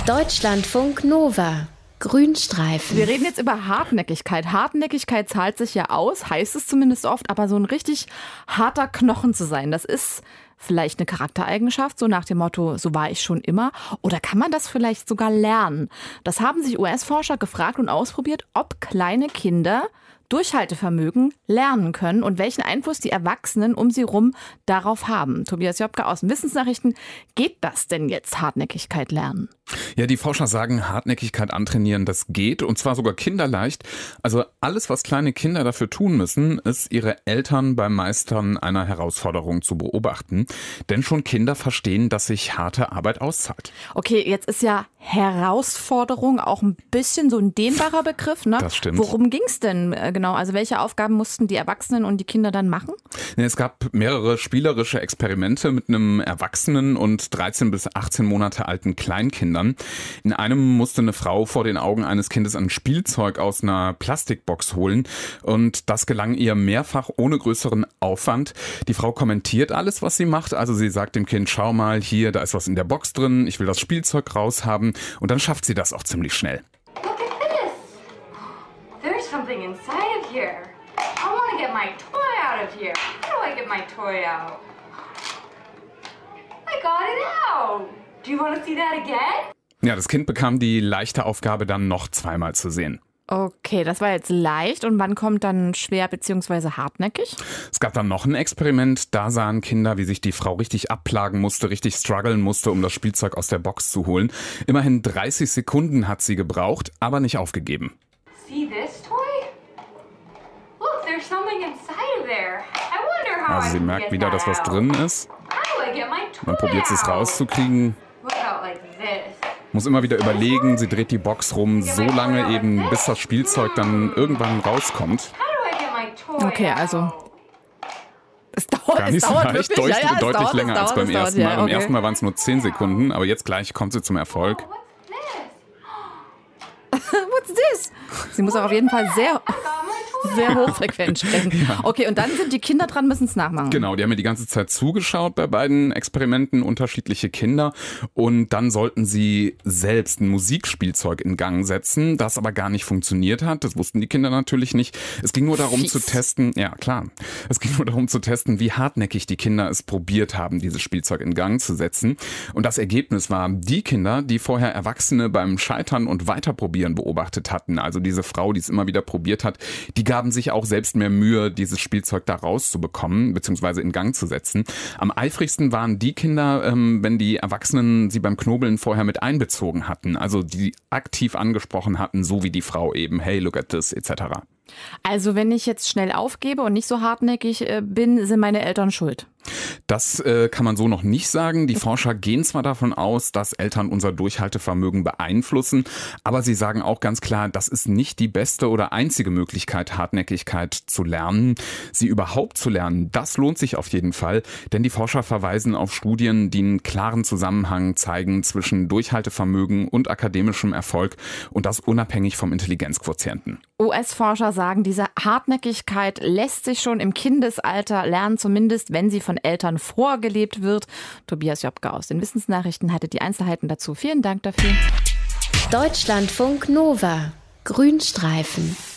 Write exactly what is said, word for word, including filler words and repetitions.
Deutschlandfunk Nova. Grünstreifen. Wir reden jetzt über Hartnäckigkeit. Hartnäckigkeit zahlt sich ja aus, heißt es zumindest oft, aber so ein richtig harter Knochen zu sein, das ist vielleicht eine Charaktereigenschaft, so nach dem Motto, so war ich schon immer. Oder kann man das vielleicht sogar lernen? Das haben sich U S-Forscher gefragt und ausprobiert, ob kleine Kinder Durchhaltevermögen lernen können und welchen Einfluss die Erwachsenen um sie rum darauf haben. Tobias Jobke aus den Wissensnachrichten. Geht das denn jetzt, Hartnäckigkeit lernen? Ja, die Forscher sagen, Hartnäckigkeit antrainieren, das geht und zwar sogar kinderleicht. Also alles, was kleine Kinder dafür tun müssen, ist, ihre Eltern beim Meistern einer Herausforderung zu beobachten. Denn schon Kinder verstehen, dass sich harte Arbeit auszahlt. Okay, jetzt ist ja Herausforderung auch ein bisschen so ein dehnbarer Begriff, ne? Das stimmt. Worum ging es denn genau? Also welche Aufgaben mussten die Erwachsenen und die Kinder dann machen? Es gab mehrere spielerische Experimente mit einem Erwachsenen und dreizehn bis achtzehn Monate alten Kleinkindern. In einem musste eine Frau vor den Augen eines Kindes ein Spielzeug aus einer Plastikbox holen und das gelang ihr mehrfach ohne größeren Aufwand. Die Frau kommentiert alles, was sie macht. Also sie sagt dem Kind, schau mal, hier, da ist was in der Box drin, ich will das Spielzeug raushaben und dann schafft sie das auch ziemlich schnell. Look at this. There's something inside of here. I want to get my toy out of here. How do I get my toy out? I got it out. Do you want to see that again? Ja, das Kind bekam die leichte Aufgabe dann noch zweimal zu sehen. Okay, das war jetzt leicht. Und wann kommt dann schwer bzw. hartnäckig? Es gab dann noch ein Experiment. Da sahen Kinder, wie sich die Frau richtig abplagen musste, richtig strugglen musste, um das Spielzeug aus der Box zu holen. Immerhin dreißig Sekunden hat sie gebraucht, aber nicht aufgegeben. See this toy? Look, there's something inside of there. I wonder how Also sie I can merkt get wieder, that dass was out. drin ist. How do I get my toy Man probiert es out? rauszukriegen. What about like this? Muss immer wieder überlegen, sie dreht die Box rum, so lange eben, bis das Spielzeug dann irgendwann rauskommt. How do I get my toy Okay, also out? es dauert, Gar es nicht so dauert leicht, wirklich. deutlich, Ja, ja, es deutlich dauert, länger es als dauert, beim es dauert, ersten Mal. ja, Beim okay. ersten Mal waren es nur zehn Sekunden, aber jetzt gleich kommt sie zum Erfolg. What's this? What's this? Sie muss auch auf jeden Fall sehr, Got my toy sehr out. hochfrequent sprechen. Okay, und dann sind die Kinder dran, müssen es nachmachen. Genau, die haben mir die ganze Zeit zugeschaut bei beiden Experimenten, unterschiedliche Kinder. Und dann sollten sie selbst ein Musikspielzeug in Gang setzen, das aber gar nicht funktioniert hat. Das wussten die Kinder natürlich nicht. Es ging nur darum Fies. zu testen, ja klar, es ging nur darum zu testen, wie hartnäckig die Kinder es probiert haben, dieses Spielzeug in Gang zu setzen. Und das Ergebnis war, die Kinder, die vorher Erwachsene beim Scheitern und Weiterprobieren beobachtet hatten, also diese Frau, die es immer wieder probiert hat, die gaben sich auch selbst mehr Mühe, dieses Spielzeug da rauszubekommen, beziehungsweise in Gang zu setzen. Am eifrigsten waren die Kinder, ähm, wenn die Erwachsenen sie beim Knobeln vorher mit einbezogen hatten, also die aktiv angesprochen hatten, so wie die Frau eben, hey, look at this, et cetera. Also wenn ich jetzt schnell aufgebe und nicht so hartnäckig äh, bin, sind meine Eltern schuld. Das äh, kann man so noch nicht sagen. Die Forscher gehen zwar davon aus, dass Eltern unser Durchhaltevermögen beeinflussen, aber sie sagen auch ganz klar, das ist nicht die beste oder einzige Möglichkeit, Hartnäckigkeit zu lernen. Sie überhaupt zu lernen, das lohnt sich auf jeden Fall, denn die Forscher verweisen auf Studien, die einen klaren Zusammenhang zeigen zwischen Durchhaltevermögen und akademischem Erfolg und das unabhängig vom Intelligenzquotienten. U S-Forscher sagen, diese Hartnäckigkeit lässt sich schon im Kindesalter lernen, zumindest wenn sie von Eltern vorgelebt wird. Tobias Jobke aus den Wissensnachrichten hatte die Einzelheiten dazu. Vielen Dank dafür. Deutschlandfunk Nova. Grünstreifen.